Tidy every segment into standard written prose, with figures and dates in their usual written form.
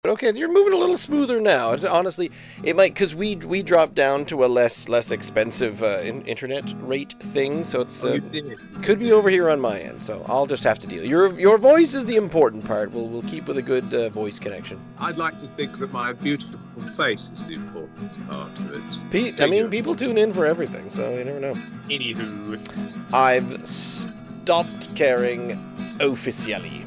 Okay, you're moving a little smoother now. Honestly, it might because we dropped down to a less expensive internet rate thing, so it's Oh, you did. could be over here on my end. So I'll just have to deal. Your voice is the important part. We'll keep with a good voice connection. I'd like to think that my beautiful face is the important part of it. Pete, I mean, people tune in for everything, so you never know. Anywho, I've stopped caring officially.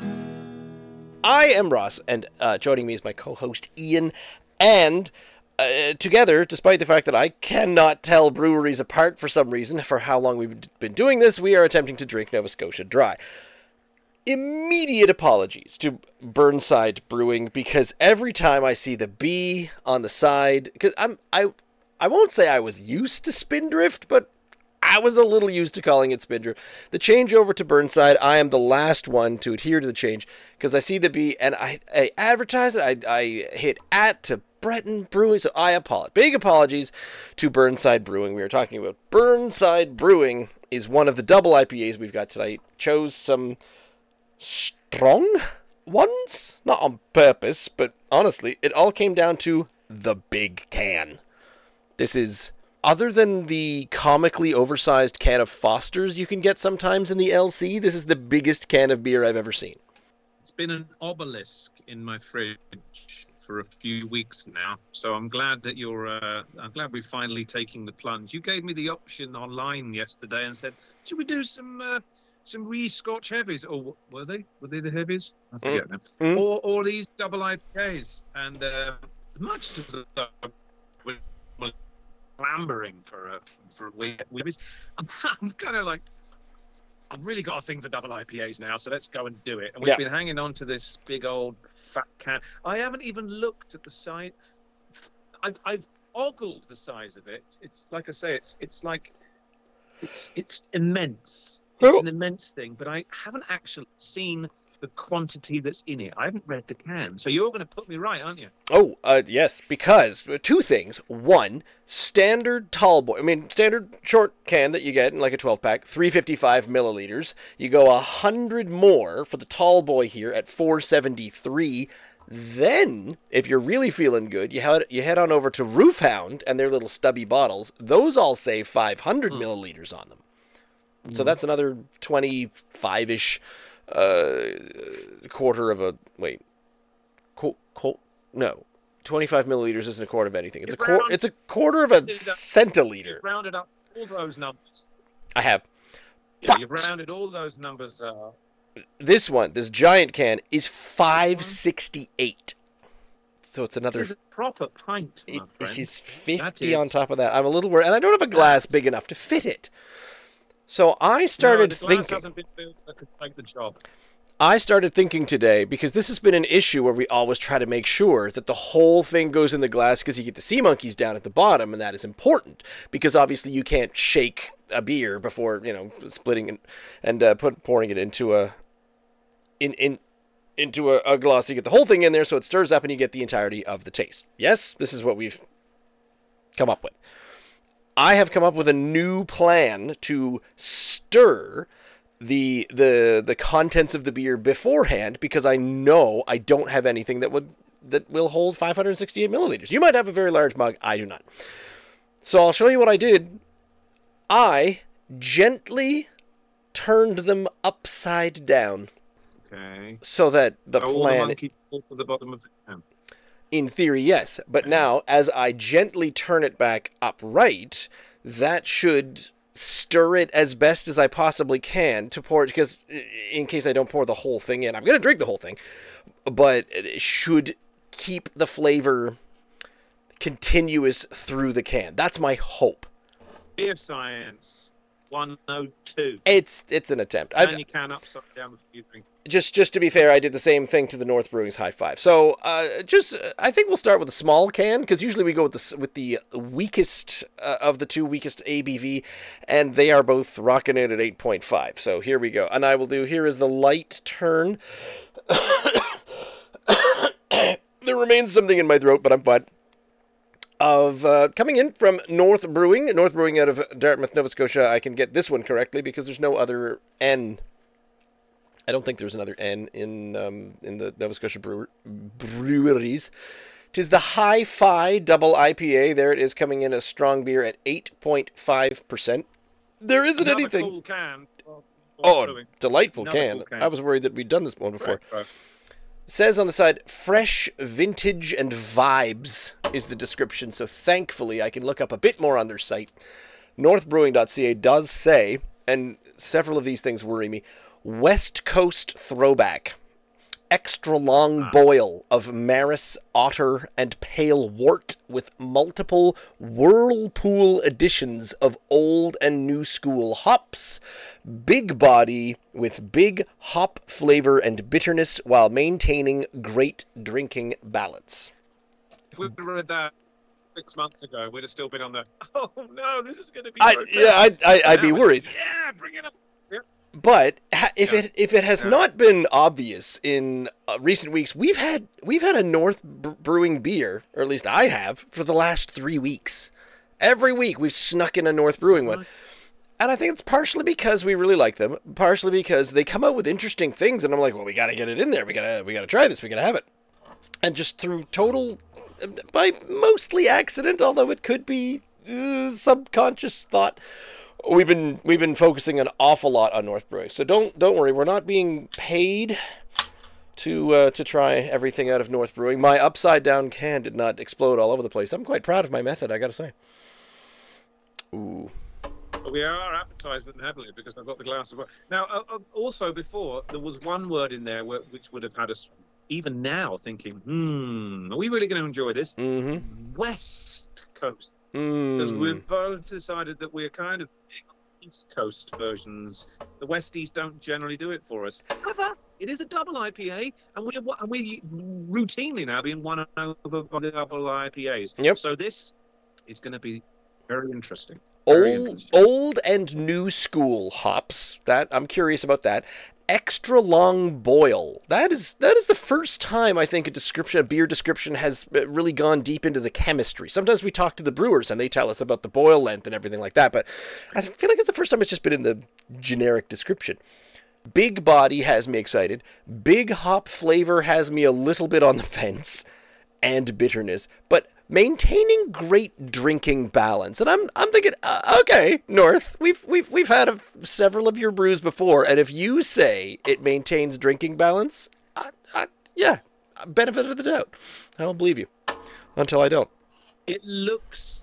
I am Ross, and joining me is my co-host Ian, and together, despite the fact that I cannot tell breweries apart for some reason for how long we've been doing this, we are attempting to drink Nova Scotia Dry. Immediate apologies to Burnside Brewing, because every time I see the B on the side, because I won't say I was used to Spindrift, but I was a little used to calling it Spindrift. The change over to Burnside, I am the last one to adhere to the change because I see the B and I advertise it. I hit @ to Breton Brewing, so I apologize. Big apologies to Burnside Brewing. We were talking about Burnside Brewing is one of the double IPAs we've got tonight. Chose some strong ones, not on purpose, but honestly, it all came down to the big can. This is, other than the comically oversized can of Foster's you can get sometimes in the LC, this is the biggest can of beer I've ever seen. it's been an obelisk in my fridge for a few weeks now, so I'm glad that I'm glad we're finally taking the plunge. You gave me the option online yesterday and said, "Should we do some re-Scotch heavies?" Or were they? Were they the heavies? I forget now. Or these double IPAs, and much as we're clambering for heavies, I'm kind of like, I've really got a thing for double IPAs now, so let's go and do it. And we've been hanging on to this big old fat can. I haven't even looked at the size. I've ogled the size of it. It's like I say, it's immense. It's an immense thing, but I haven't actually seen the quantity that's in it. I haven't read the can, so you're going to put me right, aren't you? Oh, yes, because two things. One, standard tall boy. I mean, standard short can that you get in like a 12-pack, 355 milliliters. You go 100 more for the tall boy here at 473. Then, if you're really feeling good, you head on over to Roofhound and their little stubby bottles. Those all say 500 milliliters on them. So that's another 25-ish quarter of a, wait, no, 25 milliliters isn't a quarter of anything. It's a quarter of a centiliter. You've rounded up all those numbers. I have. Yeah, you've rounded all those numbers. This giant can is 568. So it's another. It's a proper pint, my friend. It is 50 on top of that. I'm a little worried, and I don't have a glass big enough to fit it. So I started thinking. Hasn't been built that could take the job. I started thinking today, because this has been an issue where we always try to make sure that the whole thing goes in the glass, because you get the sea monkeys down at the bottom, and that is important, because obviously you can't shake a beer before, splitting it and pouring it into a glass. So you get the whole thing in there, so it stirs up, and you get the entirety of the taste. Yes, this is what we've come up with. I have come up with a new plan to stir the contents of the beer beforehand, because I know I don't have anything that will hold 568 milliliters. You might have a very large mug. I do not. So I'll show you what I did. I gently turned them upside down. Okay. So that the all plan. The monkey fall to the bottom of the can. In theory, yes. But now, as I gently turn it back upright, that should stir it as best as I possibly can to pour it, because in case I don't pour the whole thing in, I'm going to drink the whole thing, but it should keep the flavor continuous through the can. That's my hope. Beer Science 102. It's an attempt. And you can upside down with you drink. Just to be fair, I did the same thing to the North Brewing's High Five. So, I think we'll start with a small can, because usually we go with the weakest of the two, weakest ABV, and they are both rocking it at 8.5. So here we go. And I will do, here is the light turn. There remains something in my throat, but I'm fine. Coming in from North Brewing out of Dartmouth, Nova Scotia. I can get this one correctly because there's no other N I don't think there's another N in the Nova Scotia breweries. 'Tis the Hi-Fi Double IPA. There it is, coming in a strong beer at 8.5%. There isn't Another anything. cool can. Delightful Another can. cool can. I was worried that we'd done this one before. Right. Says on the side, fresh, vintage, and vibes is the description, so thankfully I can look up a bit more on their site. Northbrewing.ca does say, and several of these things worry me, West Coast throwback. Extra long boil of Maris, Otter, and Pale Wort with multiple whirlpool additions of old and new school hops. Big body with big hop flavor and bitterness while maintaining great drinking balance. If we read that 6 months ago, we'd have still been on the, oh no, this is going to be I'd be worried. Yeah, bring it up. Yep. But if it has not been obvious in recent weeks, we've had a North Brewing beer, or at least I have, for the last 3 weeks. Every week we've snuck in a North Brewing one. And I think it's partially because we really like them, partially because they come out with interesting things, and I'm like, well, we got to get it in there. We got to try this. We got to have it. And just through total, by mostly accident, although it could be subconscious thought, we've been focusing an awful lot on North Brewing. So don't worry, we're not being paid to try everything out of North Brewing. My upside down can did not explode all over the place. I'm quite proud of my method, I got to say. Ooh. We are advertising them heavily because I've got the glass of water. Now, also before, there was one word in there which would have had us, even now, thinking, are we really going to enjoy this? Mm-hmm. West Coast. Because we've both decided that we're kind of East Coast versions. The Westies don't generally do it for us. However, it is a double IPA, and we routinely now being won over by the double IPAs. Yep. So this is going to be very interesting. Old and new school hops. That I'm curious about that. Extra long boil. That is the first time I think a beer description has really gone deep into the chemistry. Sometimes we talk to the brewers and they tell us about the boil length and everything like that, but I feel like it's the first time it's just been in the generic description. Big body has me excited. Big hop flavor has me a little bit on the fence, and bitterness, but maintaining great drinking balance. And I'm thinking, okay, North, we've had several of your brews before, and if you say it maintains drinking balance, yeah, benefit of the doubt. I don't believe you until I don't. It looks,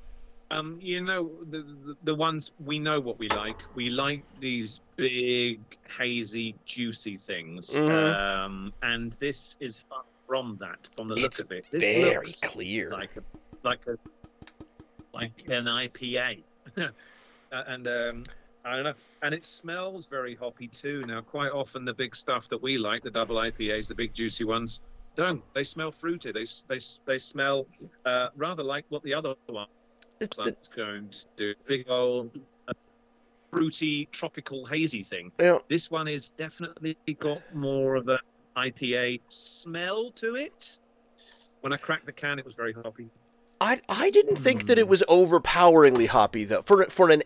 the ones we know what we like. We like these big, hazy, juicy things, and this is fun. From the look of it, this very looks clear, like an IPA, and I don't know, and it smells very hoppy too. Now, quite often the big stuff that we like, the double IPAs, the big juicy ones, they smell fruity. They smell rather like what the other one is going to do. Big old fruity, tropical, hazy thing. Yeah. This one is definitely got more of a IPA smell to it. When I cracked the can, it was very hoppy. I didn't think that it was overpoweringly hoppy though. For an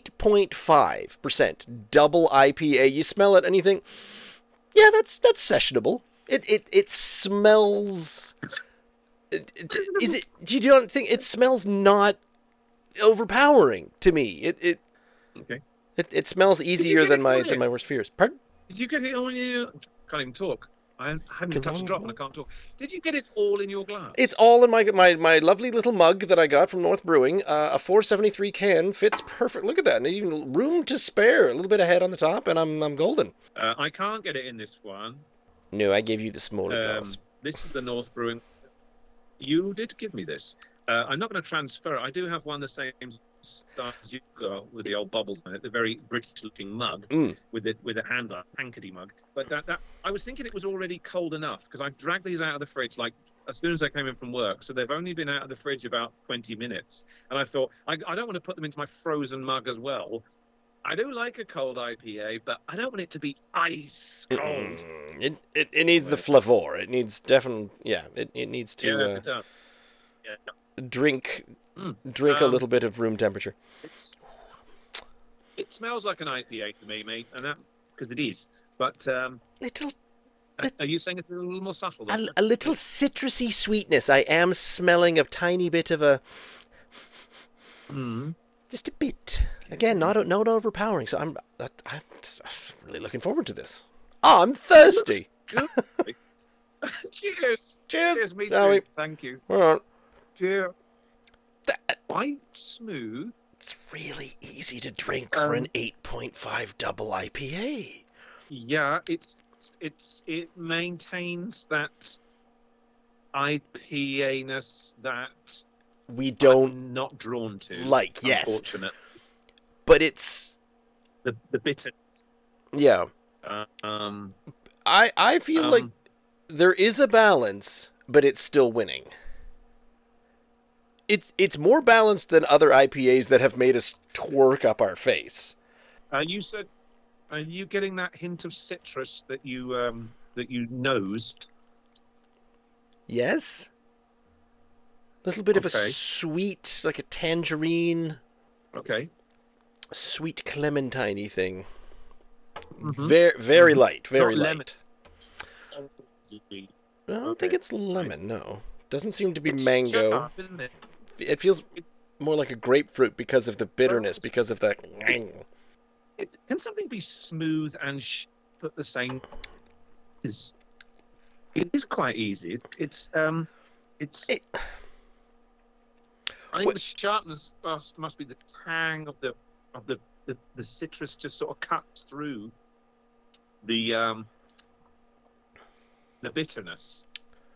8.5% double IPA, you smell it and you think, yeah, that's sessionable. It smells. Is it? Do you not think it smells not overpowering to me? Okay. It smells easier than my worst fears. Pardon? Did you get it on your? Can't even talk. I haven't touched a drop and I can't talk. Did you get it all in your glass? It's all in my lovely little mug that I got from North Brewing. A 473 can fits perfect. Look at that. And even room to spare. A little bit of head on the top, and I'm golden. I can't get it in this one. No, I gave you the smaller glass. This is the North Brewing. You did give me this. I'm not going to transfer it. I do have one the same size you got with the old bubbles in it, the very British-looking mug with a handle, hankety mug. But that I was thinking it was already cold enough because I dragged these out of the fridge like as soon as I came in from work. So they've only been out of the fridge about 20 minutes. And I thought, I don't want to put them into my frozen mug as well. I do like a cold IPA, but I don't want it to be ice cold. It needs the flavor. It needs it needs to yes, it does. Yeah. drink a little bit of room temperature. It smells like an IPA to me, mate, and that because it is. But Little are you saying it's a little more subtle? Than a little citrusy sweetness. I am smelling a tiny bit of a, Mm. just a bit. Again, not overpowering. So I'm really looking forward to this. Oh, I'm thirsty. Good. Cheers. Cheers. Cheers, me Shall too. we? Thank you. All right. Cheers. Quite smooth. It's really easy to drink for an 8.5 double IPA. Yeah, it maintains that IPA-ness that We don't I'm not drawn to. like, yes. Unfortunate. But it's, The bitterness. yeah. I feel like there is a balance, but it's still winning. It's more balanced than other IPAs that have made us twerk up our face. You said, are you getting that hint of citrus that you nosed? Yes? A little bit of a Okay. sweet, like a tangerine, Okay. sweet clementine thing. Mhm. Very light, very Not light. lemon. I don't Okay. think it's lemon, no. Doesn't seem to be It's mango. sharp, isn't it? It feels more like a grapefruit because of the bitterness, because of the... Can something be smooth and at the same? It is quite easy. It's. I think the sharpness must be the tang of the citrus just sort of cuts through the bitterness.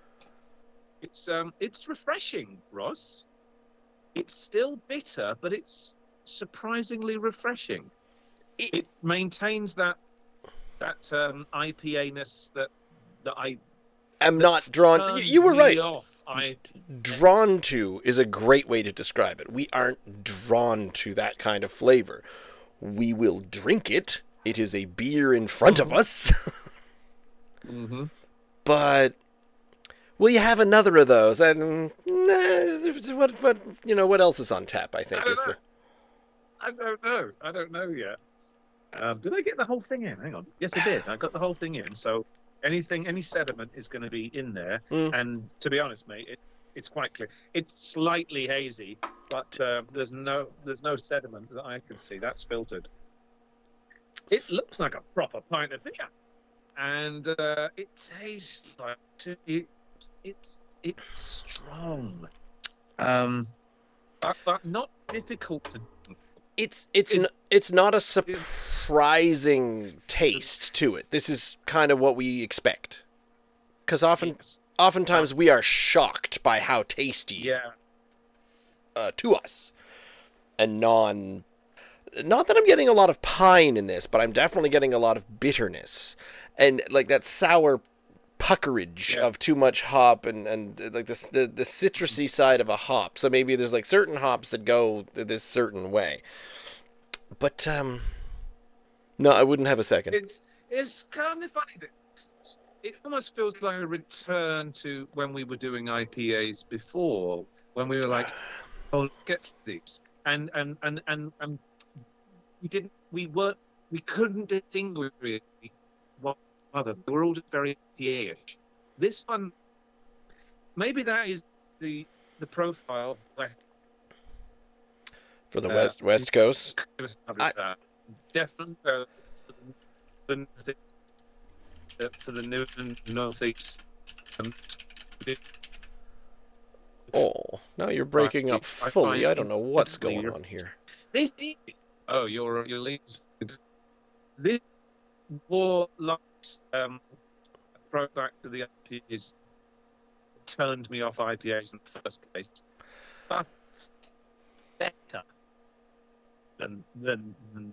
It's refreshing, Ross. It's still bitter, but it's surprisingly refreshing. It maintains that IPA-ness that I am not drawn... You were right. Drawn to is a great way to describe it. We aren't drawn to that kind of flavor. We will drink it. It is a beer in front of us. Mm-hmm. But will you have another of those? And what else is on tap? I think I don't know yet. Did I get the whole thing in? Hang on. Yes, I did. I got the whole thing in. So any sediment is going to be in there. And to be honest, mate, it's quite clear. It's slightly hazy, but there's no sediment that I can see. That's filtered. It looks like a proper pint of beer, and it tastes like it's strong, but not difficult to. It's not a surprising taste to it. This is kind of what we expect, because oftentimes we are shocked by how tasty to us, and not that I'm getting a lot of pine in this, but I'm definitely getting a lot of bitterness and like that sour puckerage of too much hop and like the citrusy side of a hop. So maybe there's like certain hops that go this certain way. But no, I wouldn't have a second. It's kind of funny that it almost feels like a return to when we were doing IPAs before, when we were like, "Oh, get these," and we couldn't distinguish really one another. They were all just very IPA-ish. This one, maybe that is the profile for the West Coast. Definitely for the Northeast. Oh, now you're breaking up fully. I don't know what's going on here. Oh, your leaves. This more likes back to the IPAs turned me off IPAs in the first place. But better than that.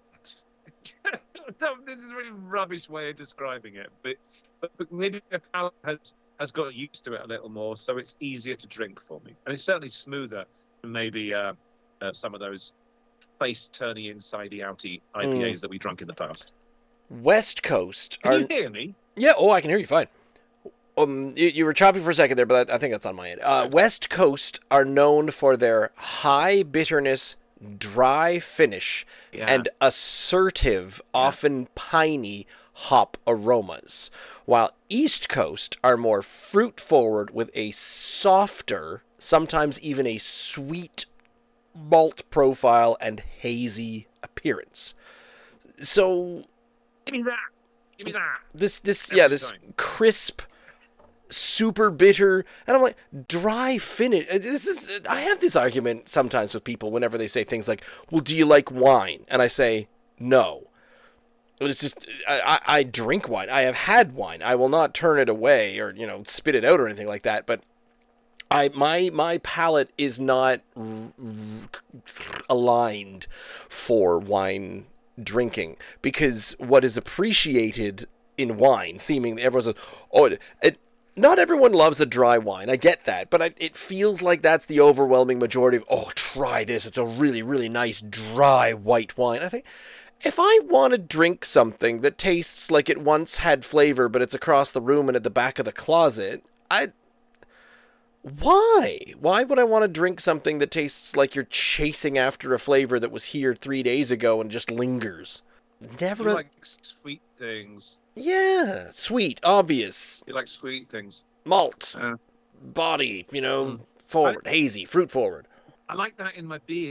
This is a really rubbish way of describing it, but maybe my palate has got used to it a little more, so it's easier to drink for me, and it's certainly smoother than maybe some of those face-turny, inside-outy IPAs that we drunk in the past. West Coast. Can you hear me? Yeah. Oh, I can hear you fine. You were choppy for a second there, but I think that's on my end. West Coast are known for their high bitterness, dry finish, and assertive, often piney hop aromas, while East Coast are more fruit forward with a softer, sometimes even a sweet malt profile and hazy appearance. So Give me that. Give me that. this Every this time. crisp, super bitter, and I'm like, dry finish. I have this argument sometimes with people whenever they say things like, well, do you like wine? And I say, no. But it's just, I drink wine. I have had wine. I will not turn it away or, spit it out or anything like that. But my palate is not aligned for wine drinking, because what is appreciated in wine, seemingly everyone says, oh, not everyone loves a dry wine. I get that, but it feels like that's the overwhelming majority of, oh, try this. It's a really, really nice dry white wine. I think if I want to drink something that tastes like it once had flavor, but it's across the room and at the back of the closet, why? Why would I want to drink something that tastes like you're chasing after a flavor that was here 3 days ago and just lingers? Never. You like sweet things. Yeah, sweet, obvious. You like sweet things. Malt, body, forward, hazy, fruit forward. I like that in my beer.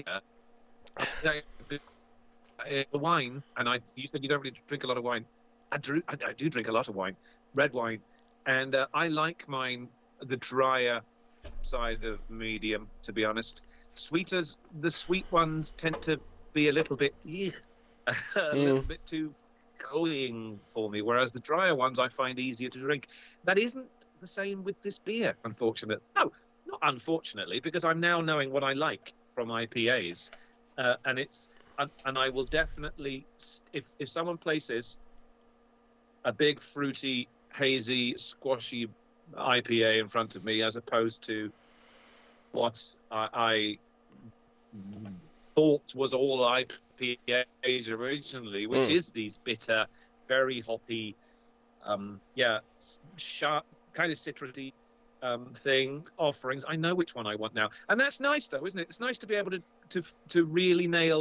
Wine, and you said you don't really drink a lot of wine. I do drink a lot of wine, red wine, and I like mine the drier side of medium, to be honest. The sweet ones tend to be a little bit little bit too cloying for me, whereas the drier ones I find easier to drink. That isn't the same with this beer, unfortunately. No, not unfortunately, because I'm now knowing what I like from IPAs, and I will definitely, if someone places a big fruity, hazy, squashy IPA in front of me, as opposed to what I thought was all IPAs originally, which is these bitter, very hoppy, sharp, kind of citrusy thing offerings. I know which one I want now, and that's nice, though, isn't it? It's nice to be able to really nail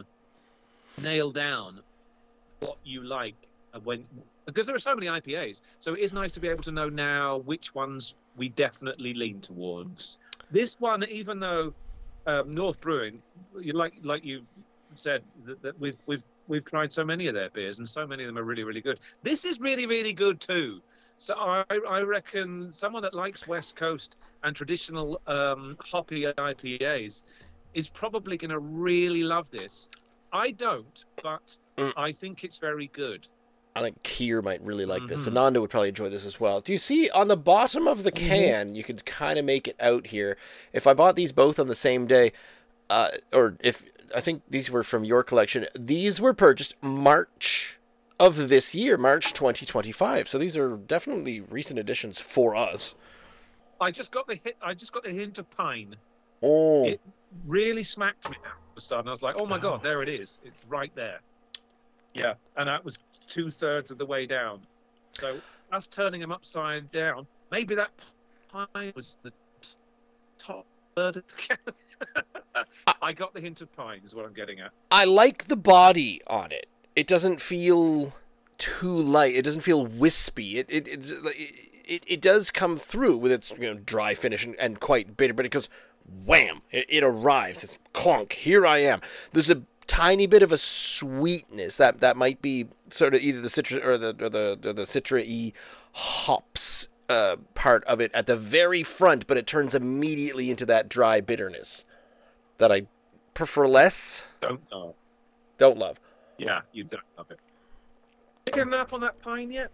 down what you like because there are so many IPAs. So it is nice to be able to know now which ones we definitely lean towards. This one, even though North Brewing, like you said, that we've tried so many of their beers and so many of them are really, really good. This is really, really good too. So I reckon someone that likes West Coast and traditional hoppy IPAs is probably going to really love this. I don't, but I think it's very good. I think Keir might really like this. Ananda would probably enjoy this as well. Do you see on the bottom of the can, you could kind of make it out here. If I bought these both on the same day, or if I think these were from your collection, these were purchased March of this year, March 2025. So these are definitely recent additions for us. I just got the hint of pine. Oh. It really smacked me all of a sudden. I was like, oh my God, there it is. It's right there. Yeah, and that was 2/3 of the way down. So us turning them upside down, maybe that pine was the top third of the can. I got the hint of pine is what I'm getting at. I like the body on it. It doesn't feel too light. It doesn't feel wispy. It does come through with its dry finish and quite bitter, but it goes wham! It arrives. It's clunk. Here I am. There's a tiny bit of a sweetness that might be sort of either the citrus or the citra-y hops part of it at the very front, but it turns immediately into that dry bitterness that I prefer less. Don't love. Yeah, you don't love it. Picking up on that pine yet?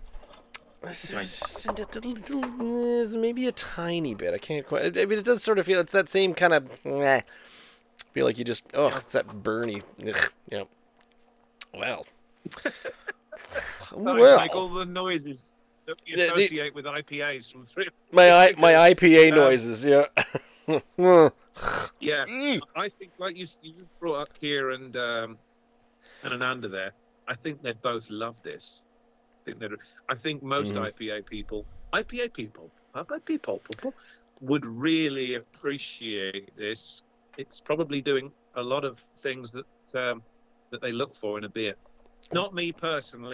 Maybe a tiny bit. I can't quite. I mean, it does sort of feel it's that same kind of. I feel like you just. Oh, it's that burny. Yeah. Well. Like all the noises that you associate with IPAs from three. My IPA noises. Yeah. Yeah. I think like you brought up here and Ananda there. I think they'd both love this. I think most IPA people would really appreciate this. It's probably doing a lot of things that they look for in a beer. Not me personally.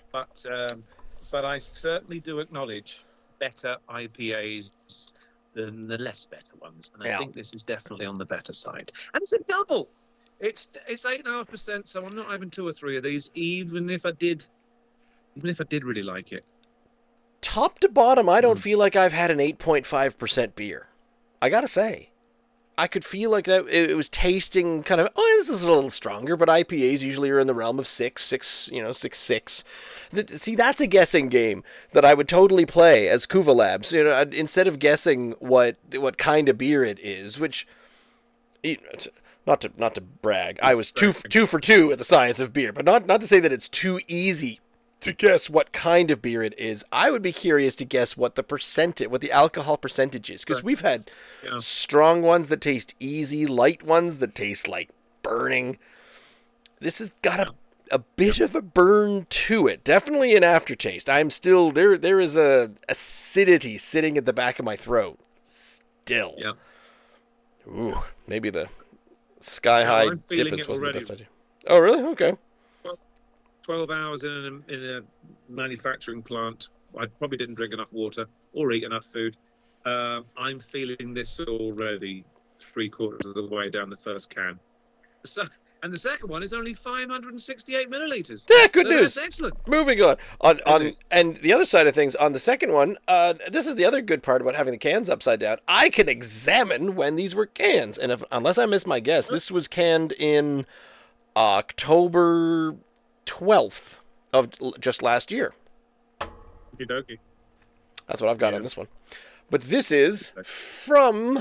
but I certainly do acknowledge better IPAs than the less better ones, and I Yeah. think this is definitely on the better side. And it's a double. It's 8.5%, so I'm not having 2 or 3 of these, even if I did really like it. Top to bottom, I don't feel like I've had an 8.5% beer. I gotta say. I could feel like that it was tasting kind of, oh, this is a little stronger, but IPAs usually are in the realm of 6, you know, 6.6. See, that's a guessing game that I would totally play as Kuva Labs. You know, instead of guessing what kind of beer it is, which, not to brag, I was two for two at the science of beer, but not to say that it's too easy to guess what kind of beer it is. I would be curious to guess what the alcohol percentage is, because we've had strong ones that taste easy, light ones that taste like burning. This has got a bit of a burn to it. Definitely an aftertaste. I'm still there is a acidity sitting at the back of my throat. Still. Yeah. Ooh, maybe the Sky High Dippus wasn't the best idea. Oh, really? Okay. 12 hours in a manufacturing plant. I probably didn't drink enough water or eat enough food. I'm feeling this already 3/4 of the way down the first can. And the second one is only 568 milliliters. Yeah, good news. That's excellent. Moving on. And the other side of things, on the second one, this is the other good part about having the cans upside down. I can examine when these were cans. And unless I miss my guess, this was canned in October 12th of just last year. Okey-dokey. That's what I've got on this one. But this is from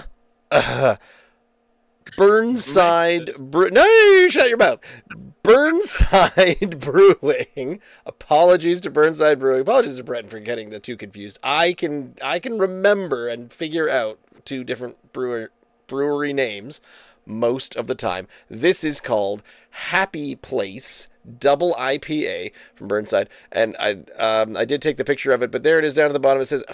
Burnside No, you shut your mouth. Burnside Brewing. Apologies to Burnside Brewing. Apologies to Breton for getting the two confused. I can remember and figure out 2 different brewery names most of the time. This is called Happy Place Double IPA from Burnside, and I did take the picture of it, but there it is down at the bottom. It says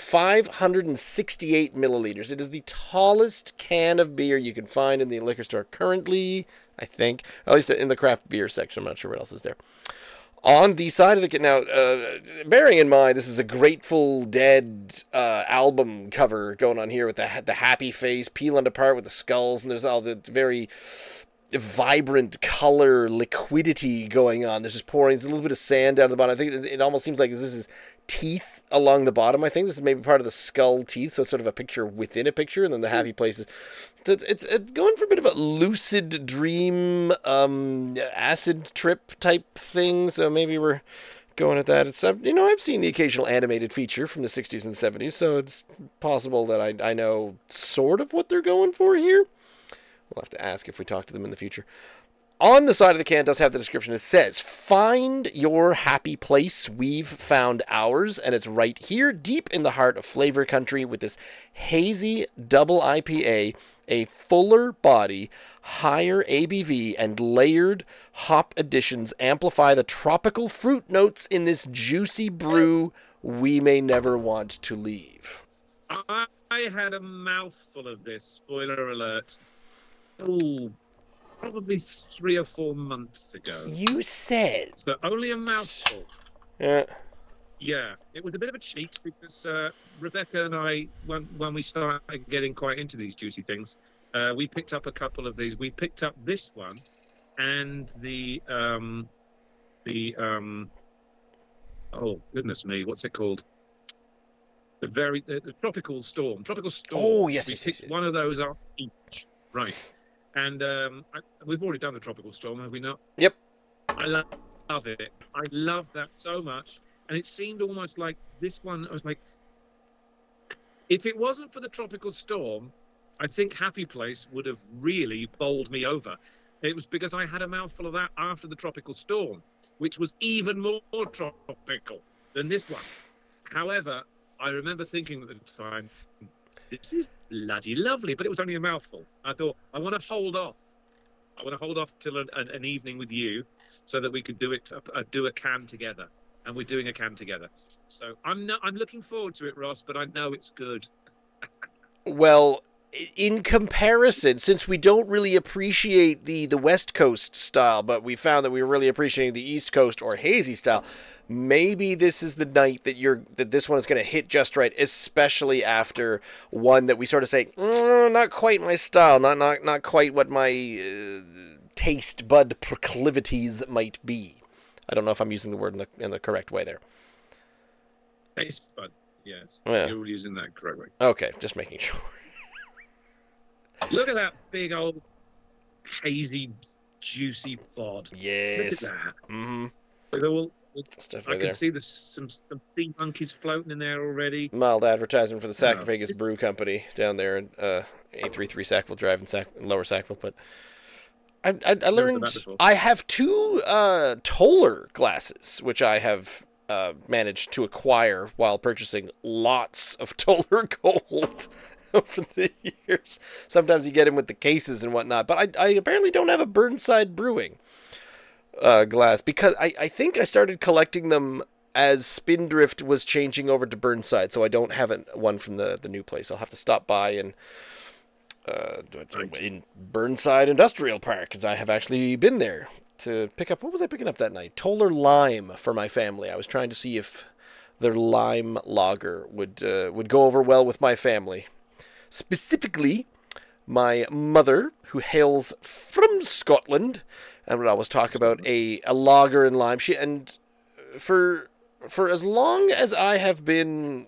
568 milliliters. It is the tallest can of beer you can find in the liquor store currently, I think, at least in the craft beer section. I'm not sure what else is there. On the side of the can, now, bearing in mind this is a Grateful Dead album cover going on here with the happy face peeling apart with the skulls, and there's all the very vibrant color liquidity going on. There's just pouring. There's a little bit of sand down at the bottom. I think it almost seems like this is teeth along the bottom. I think this is maybe part of the skull teeth, so it's sort of a picture within a picture, and then the happy places. So it's going for a bit of a lucid dream, acid trip type thing. So maybe we're going at that. It's I've seen the occasional animated feature from the 60s and 70s, so it's possible that I know sort of what they're going for here. We'll have to ask if we talk to them in the future. On the side of the can, it does have the description. It says, "Find your happy place. We've found ours." And it's right here, deep in the heart of flavor country, with this hazy double IPA, a fuller body, higher ABV, and layered hop additions amplify the tropical fruit notes in this juicy brew we may never want to leave. I had a mouthful of this, spoiler alert. Oh, probably 3 or 4 months ago. You said. So only a mouthful. Yeah. Yeah, it was a bit of a cheat because Rebecca and I, when we started getting quite into these juicy things, we picked up a couple of these. We picked up this one and the oh goodness me, what's it called? The Tropical Storm. Oh yes, we yes, picked yes. one of those up each. Right. And we've already done the Tropical Storm, have we not? Yep. I love it. I love that so much. And it seemed almost like this one, I was like, if it wasn't for the Tropical Storm, I think Happy Place would have really bowled me over. It was because I had a mouthful of that after the Tropical Storm, which was even more tropical than this one. However, I remember thinking at the time, this is bloody lovely, but it was only a mouthful. I thought, I want to hold off. I want to hold off till an evening with you so that we could do a can together. And we're doing a can together. So I'm looking forward to it, Ross, but I know it's good. Well, in comparison, since we don't really appreciate the West Coast style, but we found that we were really appreciating the East Coast or hazy style, maybe this is the night that this one is going to hit just right, especially after one that we sort of say, not quite my style, not quite what my taste bud proclivities might be. I don't know if I'm using the word in the correct way there. Taste bud, yes. Yeah. You're using that correctly. Okay, just making sure. Look at that big old hazy, juicy bod. Yes. Look at that. Mm-hmm. I can see some sea monkeys floating in there already. Mild advertisement for the Sarcophagus Brew Company down there in 833 Sackville Drive in Lower Sackville. But I learned I have 2 Toller glasses, which I have managed to acquire while purchasing lots of Toller Gold over the years. Sometimes you get them with the cases and whatnot, but I apparently don't have a Burnside Brewing glass, because I think I started collecting them as Spindrift was changing over to Burnside, so I don't have one from the new place. I'll have to stop by in Burnside Industrial Park, because I have actually been there to pick up, what was I picking up that night? Toller Lime for my family. I was trying to see if their lime lager would go over well with my family. Specifically, my mother, who hails from Scotland, and would always talk about a lager and lime. For as long as I have been...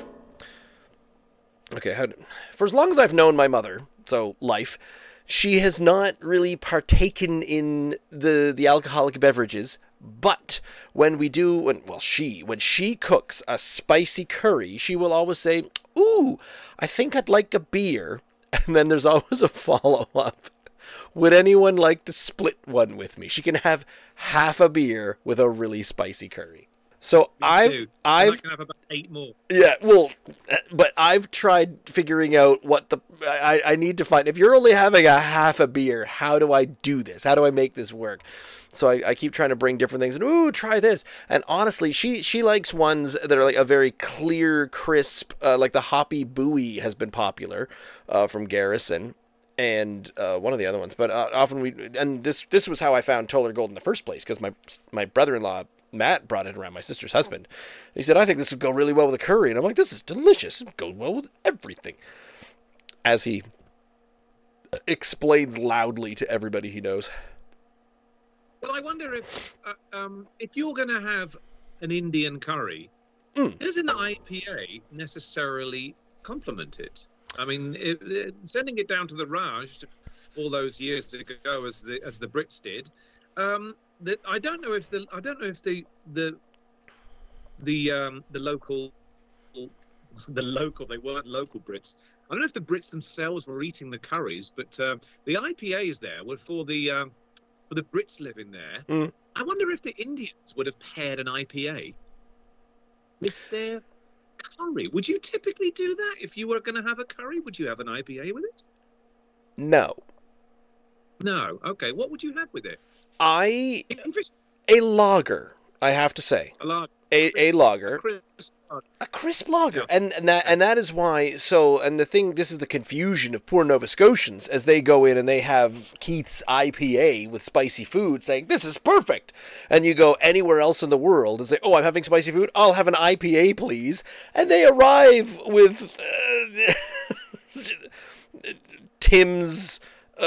for as long as I've known my mother, so life, she has not really partaken in the alcoholic beverages, but when she cooks a spicy curry, she will always say, "Ooh, I think I'd like a beer." And then there's always a follow-up. Would anyone like to split one with me? She can have half a beer with a really spicy curry. So I've can have about 8 more. Yeah, well, but I've tried figuring out what I need to find. If you're only having a half a beer, how do I do this? How do I make this work? So I keep trying to bring different things, and ooh, try this. And honestly, she likes ones that are like a very clear, crisp, like the Hoppy Buoy has been popular from Garrison, and one of the other ones. But often this was how I found Toller Gold in the first place, because my brother-in-law Matt brought it around, my sister's husband. He said, "I think this would go really well with a curry." And I'm like, "This is delicious. It goes well with everything." As he explains loudly to everybody he knows. Well, I wonder if you're going to have an Indian curry, does an IPA necessarily complement it? I mean, sending it down to the Raj all those years ago, as the Brits did. I don't know if the local they weren't local Brits. I don't know if the Brits themselves were eating the curries, but the IPAs there were for the Brits living there. I wonder if the Indians would have paired an IPA with their curry. Would you typically do that if you were going to have a curry? Would you have an IPA with it? No. No. Okay. What would you have with it? A lager, I have to say. A lager. A crisp lager. Yeah. And that is why, and this is the confusion of poor Nova Scotians, as they go in and they have Keith's IPA with spicy food, saying, "This is perfect." And you go anywhere else in the world and say, "Oh, I'm having spicy food, I'll have an IPA, please." And they arrive with Tim's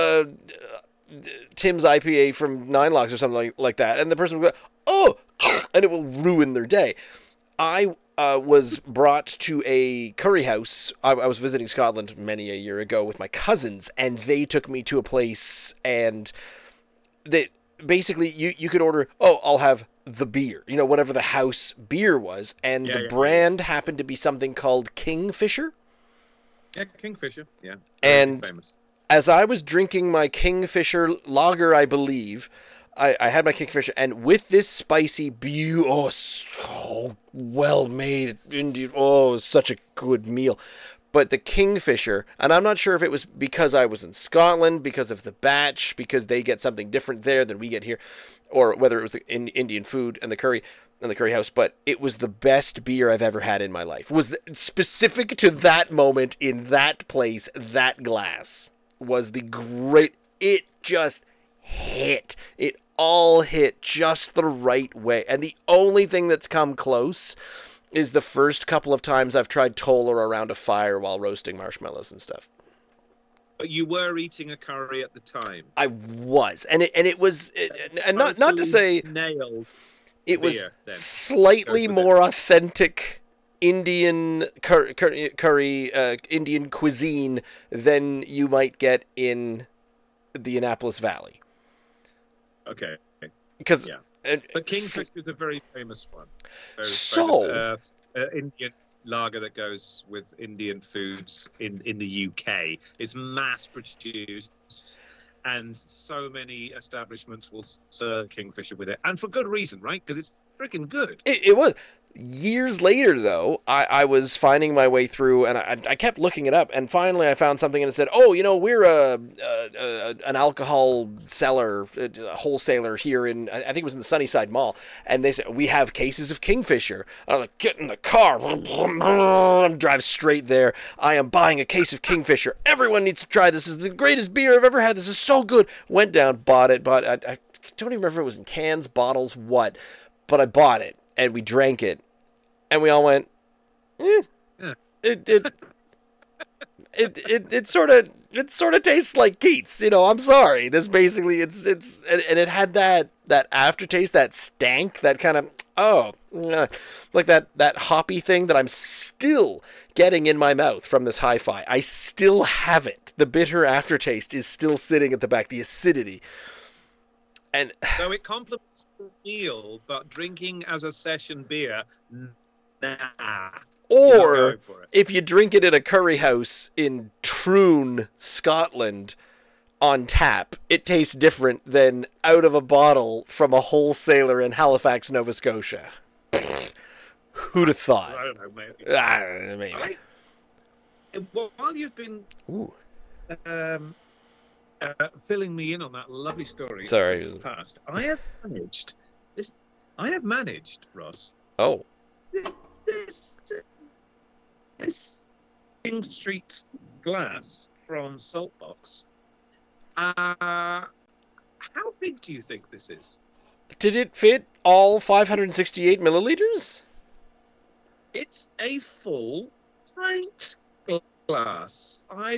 IPA from Nine Locks or something like that, and the person will go, "Oh," and it will ruin their day. I was brought to a curry house. I was visiting Scotland many a year ago with my cousins, and they took me to a place, and they basically you could order, "Oh, I'll have the beer," whatever the house beer was, and the brand happened to be something called Kingfisher. Yeah, Kingfisher. Yeah, and famous. As I was drinking my Kingfisher lager, I believe, I had my Kingfisher, and with this spicy so well made Indian, such a good meal. But the Kingfisher, and I'm not sure if it was because I was in Scotland, because of the batch, because they get something different there than we get here, or whether it was the Indian food and the curry. in the curry house, but it was the best beer I've ever had in my life. Specific to that moment in that place, that glass was the great. It just hit. It all hit just the right way. And the only thing that's come close is the first couple of times I've tried Toller around a fire while roasting marshmallows and stuff. But you were eating a curry at the time. I was, and it was, and not to say nailed. It was beer, slightly more authentic Indian curry, Indian cuisine than you might get in the Annapolis Valley. Okay. Because but Kingfisher is a very famous one. Indian lager that goes with Indian foods in the UK. It's mass produced, and so many establishments will serve Kingfisher with it, and for good reason, right? Because it's freaking good. It was. Years later, though, I was finding my way through, and I kept looking it up, and finally I found something and it said, "Oh, we're an alcohol seller, a wholesaler here in, I think it was in the Sunnyside Mall," and they said, "We have cases of Kingfisher." I was like, "Get in the car," and drive straight there. "I am buying a case of Kingfisher. Everyone needs to try this. This is the greatest beer I've ever had. This is so good." Went down, bought it. I don't even remember if it was in cans, bottles, what, but I bought it. And we drank it, and we all went, Yeah. It sort of tastes like Keats, I'm sorry. This basically and it had that aftertaste, that stank, that kind of like that hoppy thing that I'm still getting in my mouth from this hi-fi. I still have it. The bitter aftertaste is still sitting at the back. The acidity. And so it complements the meal, but drinking as a session beer, nah. Or if you drink it in a curry house in Troon, Scotland, on tap, it tastes different than out of a bottle from a wholesaler in Halifax, Nova Scotia. Who'd have thought? I don't know, maybe. While you've been filling me in on that lovely story. Sorry. Past. I have managed, Ross. Oh. This King Street glass from Saltbox. How big do you think this is? Did it fit all 568 milliliters? It's a full pint glass.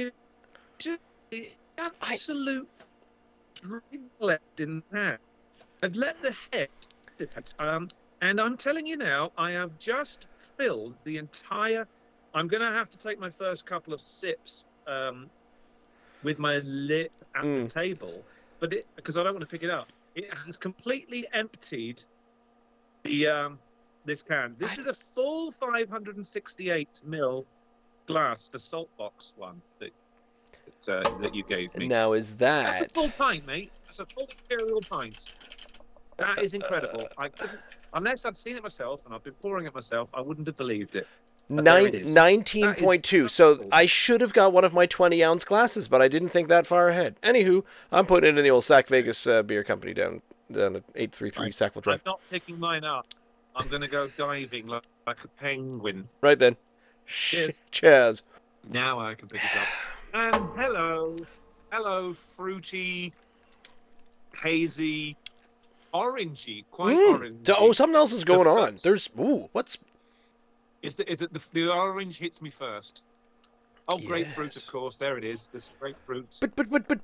Absolute dream left in that. I've let the head and I'm telling you now, I have just filled the entire. I'm going to have to take my first couple of sips with my lip at the table, but because I don't want to pick it up. It has completely emptied the this can. This is a full 568 ml glass, the Saltbox one that you gave me. Now is that? That's a full pint, mate. That's a full imperial pint. That is incredible. Unless I'd seen it myself and I've been pouring it myself, I wouldn't have believed it. 19.2. So I should have got one of my 20-ounce glasses, but I didn't think that far ahead. Anywho, I'm putting it in the old Sac Vegas Beer Company down at 833 Sackville Drive. I'm not picking mine up. I'm going to go diving like a penguin. Right then. Cheers. Cheers. Now I can pick it up. And hello, fruity, hazy, orangey, quite orangey. Oh, something else is going on. There's what's? The orange hits me first. Oh, yes. Grapefruit, of course. There it is. This grapefruit. But.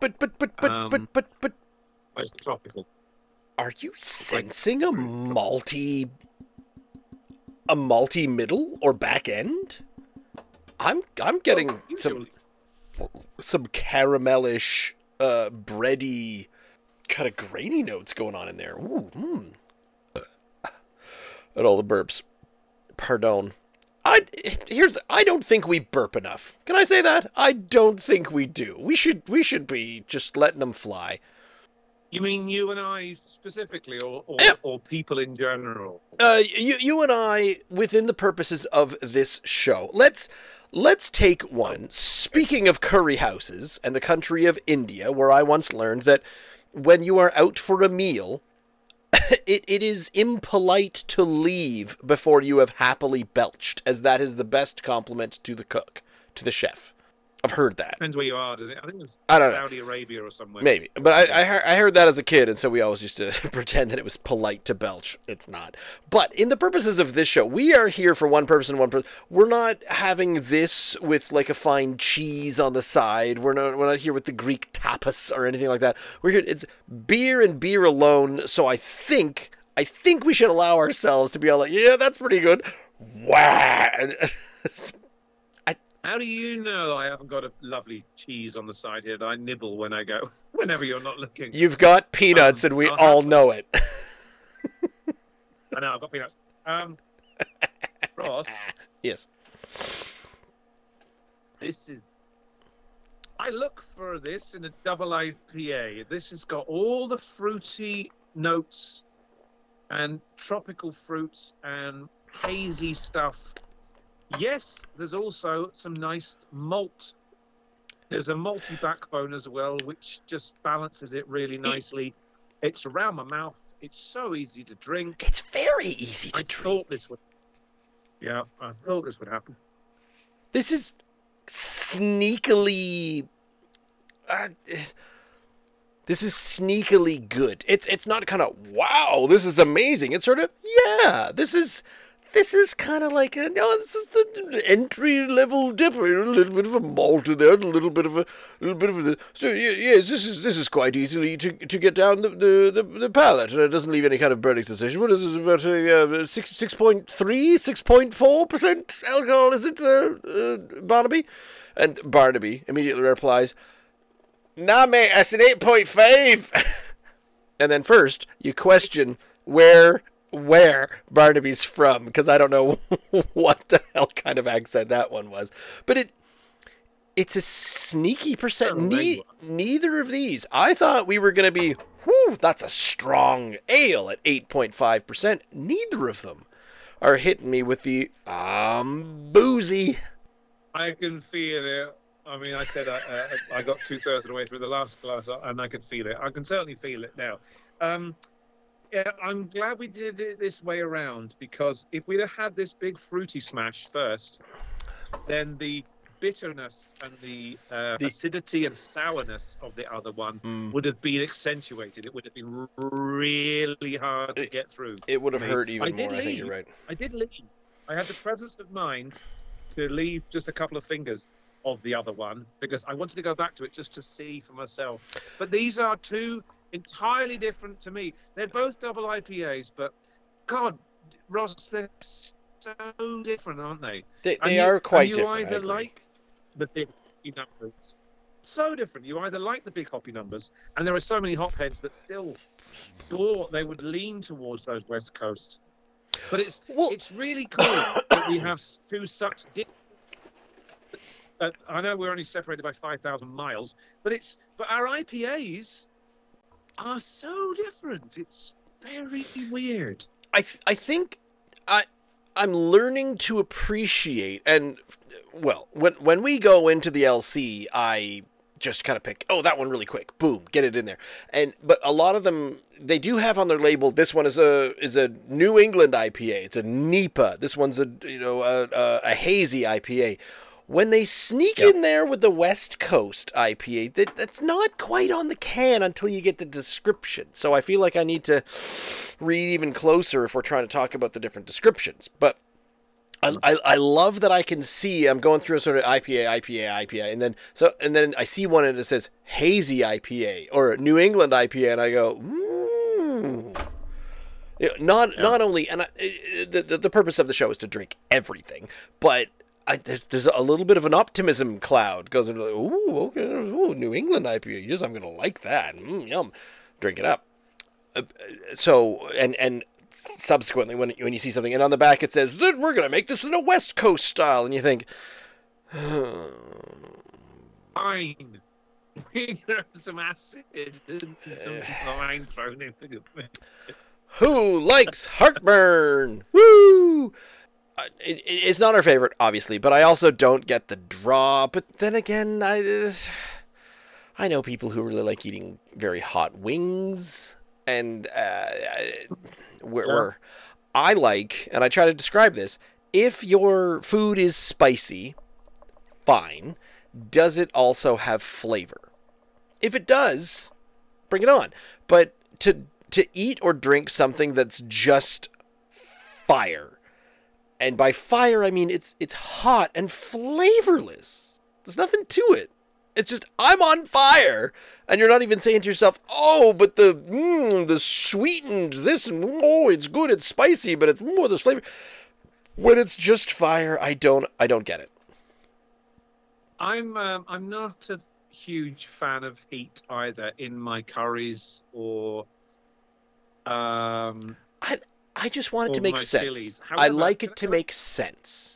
Where's the tropical? Are you sensing a malty middle or back end? I'm getting some caramelish, bready, kind of grainy notes going on in there. Ooh, and all the burps. Pardon. I don't think we burp enough. Can I say that? I don't think we do. We should be just letting them fly. You mean you and I specifically, or people in general? You and I, within the purposes of this show. Let's take one. Speaking of curry houses and the country of India, where I once learned that when you are out for a meal, It is impolite to leave before you have happily belched, as that is the best compliment to the cook, to the chef. I've heard that. Depends where you are, does it? I think it was I don't know. Saudi Arabia or somewhere. Maybe. But I heard that as a kid, and so we always used to pretend that it was polite to belch. It's not. But in the purposes of this show, we are here for one purpose and one purpose. We're not having this with like a fine cheese on the side. We're not here with the Greek tapas or anything like that. We're here. It's beer and beer alone. So I think we should allow ourselves to be all like, yeah, that's pretty good. Wow. How do you know I haven't got a lovely cheese on the side here that I nibble when I go, whenever you're not looking? You've got peanuts, and we all know it. I know, I've got peanuts. Ross? Yes. I look for this in a double IPA. This has got all the fruity notes and tropical fruits and hazy stuff. Yes, there's also some nice malt. There's a malty backbone as well, which just balances it really nicely. It's around my mouth. It's so easy to drink. It's very easy to drink. I thought this would happen. This is sneakily... this is sneakily good. It's not kind of, wow, this is amazing. It's sort of, yeah, this is kind of like this is the entry level dipper. A little bit of a malt in there, a little bit of the. So yes, this is quite easily to get down the palate. It doesn't leave any kind of burning sensation. What is it, about a 6.3, 6.4% alcohol? Is it, Barnaby? And Barnaby immediately replies, "Nah, mate, that's an 8.5." And then first you question where Barnaby's from, because I don't know what the hell kind of accent that one was. But it's a sneaky percent. Neither of these. I thought we were going to be, whew, that's a strong ale at 8.5%. Neither of them are hitting me with the boozy. I can feel it. I mean, I said I got 2/3 of the way through the last glass, and I could feel it. I can certainly feel it now. Yeah, I'm glad we did it this way around, because if we'd have had this big fruity smash first, then the bitterness and the acidity and sourness of the other one would have been accentuated. It would have been really hard to get through. It would have hurt even more. I think you're right. I did leave. I had the presence of mind to leave just a couple of fingers of the other one, because I wanted to go back to it just to see for myself. But these are two entirely different to me. They're both double IPAs, but God, Ross, they're so different, aren't they? They are quite you different. You either like the big hoppy numbers, so different. You either like the big hoppy numbers, and there are so many hopheads that still thought they would lean towards those West Coast. But it's really cool that we have two such different. I know we're only separated by 5,000 miles, but our IPAs are so different. It's very weird. I think I'm learning to appreciate, and well, when we go into the LC, I just kind of pick, oh, that one really quick, boom, get it in there. But a lot of them, they do have on their label, this one is a New England IPA. It's a NEPA. This one's a hazy IPA. When they sneak in there with the West Coast IPA, that's not quite on the can until you get the description. So I feel like I need to read even closer if we're trying to talk about the different descriptions. But I love that I can see, I'm going through a sort of IPA, and then I see one and it says hazy IPA or New England IPA, and I go, not only, and the purpose of the show is to drink everything, but there's a little bit of an optimism cloud goes into like, ooh, okay, ooh, New England IPA. Yes, I'm gonna like that. Yum, drink it up. So and subsequently, when you see something, and on the back it says that we're gonna make this in a West Coast style, and you think, fine, we have some acid and some wine thrown into it. Who likes heartburn? Woo! It's not our favorite, obviously, but I also don't get the draw. But then again, I know people who really like eating very hot wings. and where I like, and I try to describe this, if your food is spicy, fine. Does it also have flavor? If it does, bring it on. But to eat or drink something that's just fire, and by fire I mean it's hot and flavorless. There's nothing to it. It's just, I'm on fire, and you're not even saying to yourself, "Oh, but the sweetened this, and oh, it's good, it's spicy, but it's more this flavor." When it's just fire, I don't get it. I'm not a huge fan of heat either in my curries or I just want it to or make my sense. chilies. I However, like it to make sense.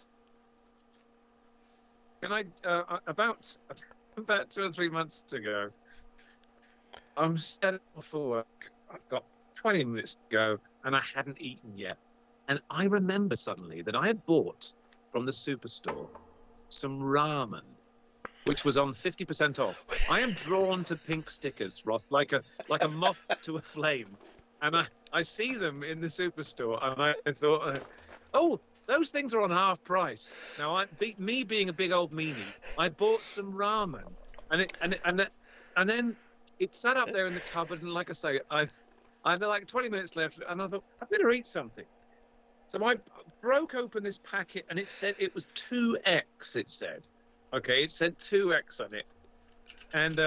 Can I about 2 or 3 months ago, I'm set up for work. I've got 20 minutes to go, and I hadn't eaten yet. And I remember suddenly that I had bought from the superstore some ramen, which was on 50% off. I am drawn to pink stickers, Ross, like a moth to a flame. And I see them in the superstore, and I thought, oh, those things are on half price. Now, me being a big old meanie, I bought some ramen, and then it sat up there in the cupboard, and like I say, I had like 20 minutes left, and I thought, I better eat something. So I broke open this packet, and it said it was 2X, it said. Okay, it said 2X on it. And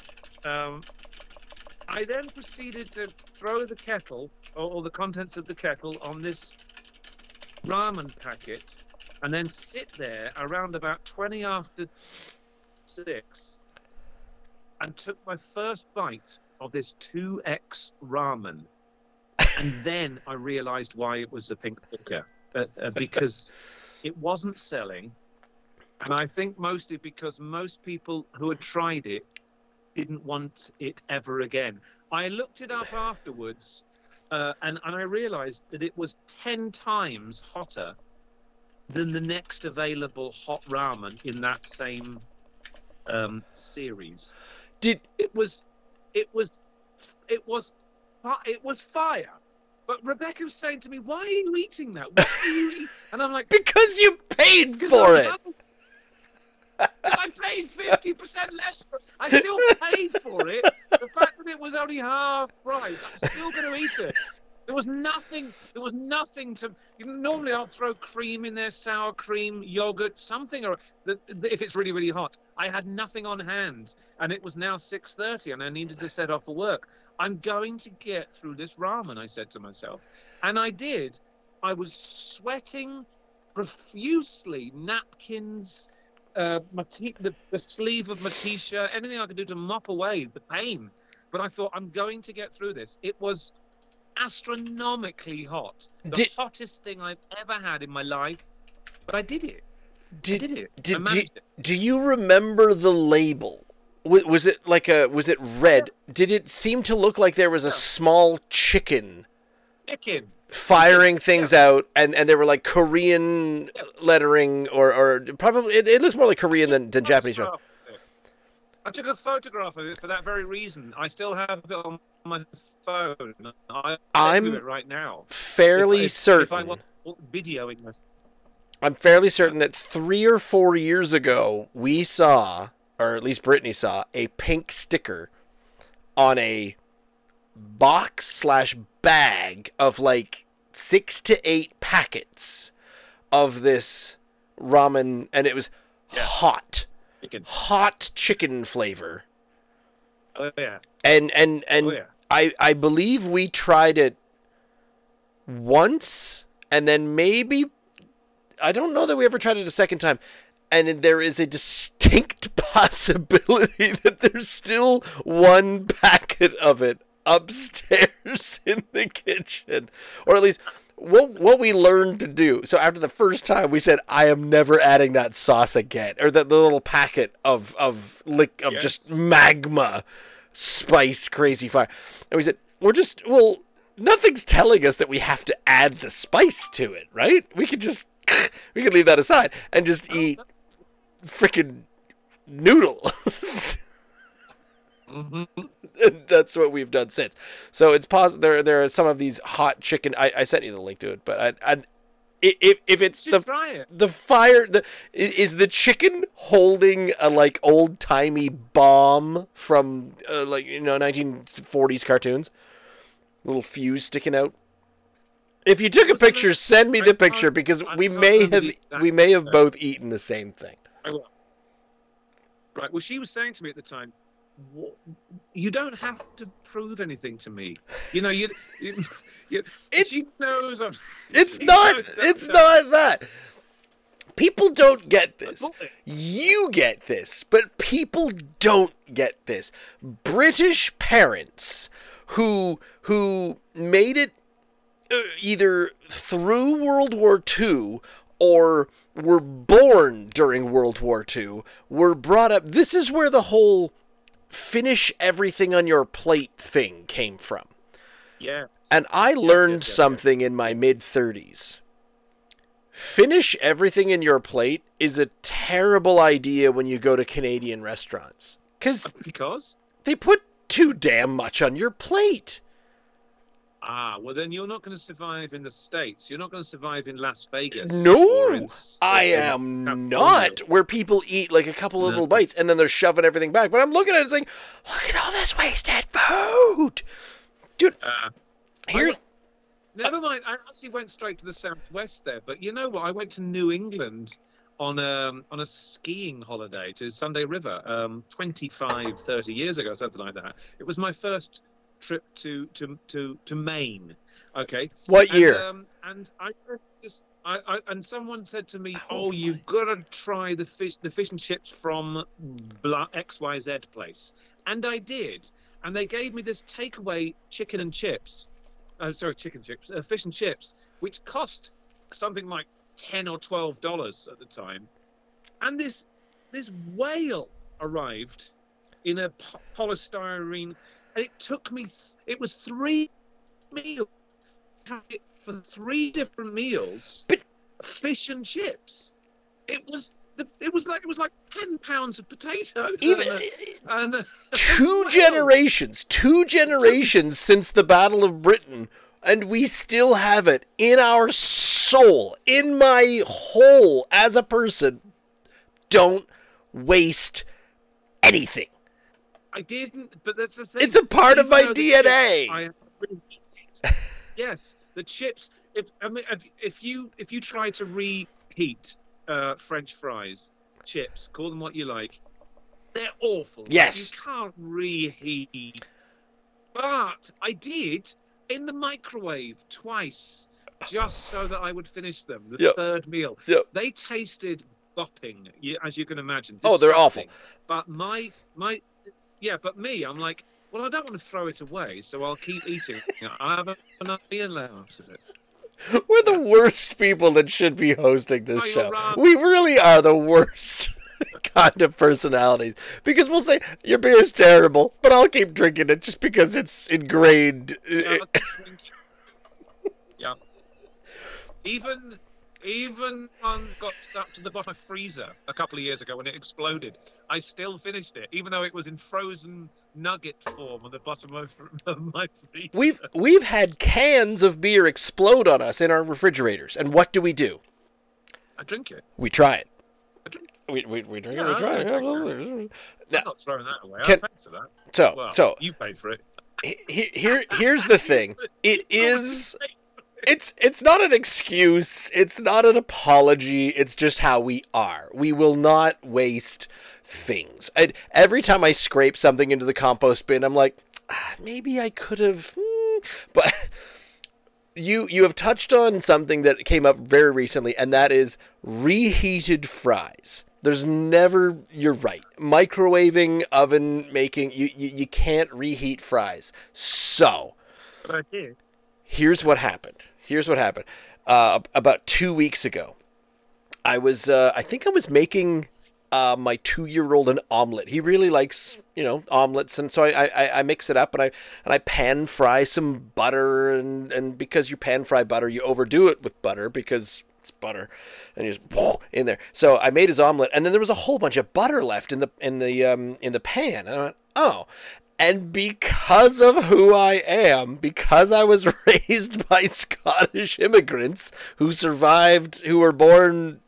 I then proceeded to throw the kettle, or the contents of the kettle, on this ramen packet, and then sit there around about 20 after 6, and took my first bite of this 2X ramen. And then I realized why it was a pink sticker, because it wasn't selling. And I think mostly because most people who had tried it didn't want it ever again. I looked it up afterwards, and I realized that it was 10 times hotter than the next available hot ramen in that same series. It was fire. But Rebecca was saying to me, "Why are you eating that? Why are you eating?" And I'm like, because you paid for it. I paid 50% less. I still paid for it. The fact that it was only half price, I'm still going to eat it. There was nothing to. Normally, I'll throw cream in there, sour cream, yogurt, something, or if it's really, really hot. I had nothing on hand, and it was now 6:30, and I needed to set off for work. I'm going to get through this ramen, I said to myself, and I did. I was sweating profusely, napkins. The sleeve of my t-shirt, anything I could do to mop away the pain. But I thought, I'm going to get through this. It was astronomically hot. The hottest thing I've ever had in my life. But I did it. I did it. I managed it. Do you remember the label? Was it was it red? Did it seem to look like there was a small chicken firing things out, and there were like Korean lettering, or probably it looks more like Korean than Japanese. I took a photograph of it for that very reason. I still have it on my phone. I'm do it right now. Fairly certain. If I was videoing this. I'm fairly certain that 3 or 4 years ago we saw, or at least Brittany saw, a pink sticker on a box/bag of like 6 to 8 packets of this ramen, and it was hot chicken flavor. Oh yeah. And I believe we tried it once, and then maybe, I don't know that we ever tried it a second time. And there is a distinct possibility that there's still one packet of it upstairs in the kitchen, or at least what we learned to do. So after the first time, we said, "I am never adding that sauce again," or the little packet of just magma, spice, crazy fire. And we said, nothing's telling us that we have to add the spice to it, right? We could leave that aside and just eat freaking noodles. That's what we've done since. So it's possible there are some of these hot chicken. I sent you the link to it, but if it's the fire, is the chicken holding a like old timey bomb from 1940s cartoons, little fuse sticking out. If you took a picture, send me the picture because we may have both eaten the same thing. I will. Right. Well, she was saying to me at the time, you don't have to prove anything to me. She knows. It's not that. People don't get this. You get this, but people don't get this. British parents who made it either through World War II or were born during World War II were brought up. This is where the whole finish everything on your plate thing came from. Yeah. And I learned something in my mid-30s. Finish everything in your plate is a terrible idea when you go to Canadian restaurants. Because they put too damn much on your plate. Well then you're not going to survive in the States. You're not going to survive in Las Vegas. No, I am not. Where people eat like a couple little bites and then they're shoving everything back. But I'm looking at it saying, look at all this wasted food. Dude, never mind. I actually went straight to the Southwest there. But you know what? I went to New England on a skiing holiday to Sunday River 25, 30 years ago, something like that. It was my first trip to Maine. Okay. What year? And and someone said to me, "Oh, you've got to try the fish and chips from XYZ place," and I did. And they gave me this takeaway fish and chips, which cost something like $10 or $12 at the time. And this whale arrived in a polystyrene. And it took me. It was 3 meals for 3 different meals. But fish and chips. It was like 10 pounds of potatoes. And 2 generations since the Battle of Britain, and we still have it in our soul, in my whole as a person. Don't waste anything. I didn't, but that's the thing. It's a part of my DNA. Yes, the chips. If you try to reheat French fries, chips, call them what you like, they're awful. Yes, you can't reheat. But I did in the microwave twice, just so that I would finish them. The third meal. Yep. They tasted bopping, as you can imagine. Oh, they're awful. But but me, I'm like, well, I don't want to throw it away, so I'll keep eating. I have enough meal out of it. We're the worst people that should be hosting this show. We really are the worst kind of personalities. Because we'll say, your beer is terrible, but I'll keep drinking it just because it's ingrained. Yeah. Even got stuck to the bottom of my freezer a couple of years ago when it exploded. I still finished it, even though it was in frozen nugget form on the bottom of my freezer. We've had cans of beer explode on us in our refrigerators, and what do? I drink it. We try it. We drink it. We try it. I'm not throwing that away. I paid for that. So you paid for it. Here's the thing. It is. It's not an excuse. It's not an apology. It's just how we are. We will not waste things. Every time I scrape something into the compost bin, I'm like, maybe I could have. But you have touched on something that came up very recently, and that is reheated fries. There's never. You're right. Microwaving, oven making. You can't reheat fries. So. But I did. Here's what happened. About 2 weeks ago, I think I was making my 2-year-old an omelet. He really likes, omelets, and so I mix it up and I pan fry some butter, and because you pan fry butter, you overdo it with butter because it's butter, and you just in there. So I made his omelet, and then there was a whole bunch of butter left in the pan. And I went, oh. And because of who I am, because I was raised by Scottish immigrants who survived, who were born